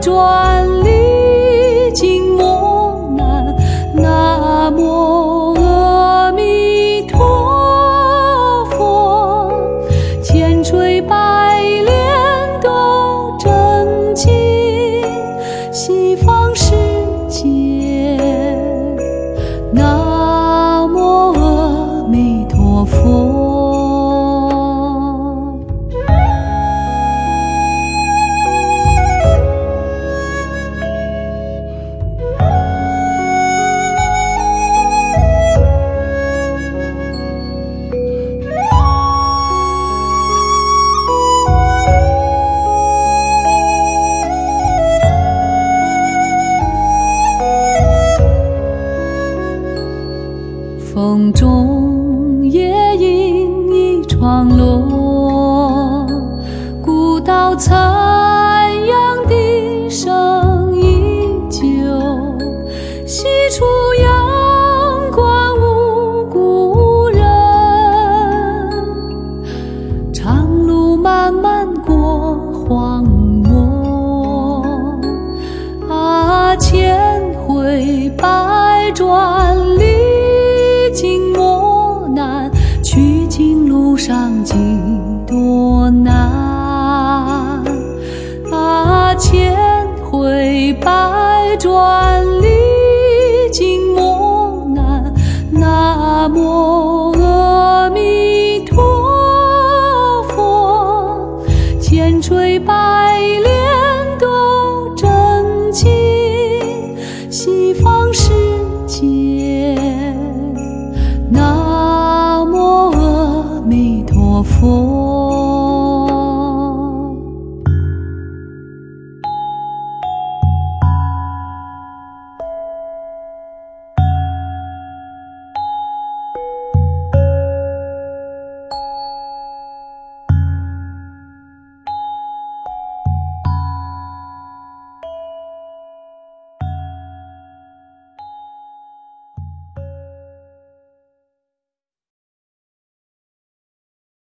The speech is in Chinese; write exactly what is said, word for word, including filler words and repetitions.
转，历经磨难。南无阿弥陀佛，千锤百炼都真经，西方世界。南无阿弥陀佛。风中夜莺一窗落，古道残阳的声依旧。西出阳关无故人，长路漫漫过荒漠。啊，千回百转历经磨难，取经路上几多难。啊，千回百转历经磨难。南无阿弥陀佛，千锤百炼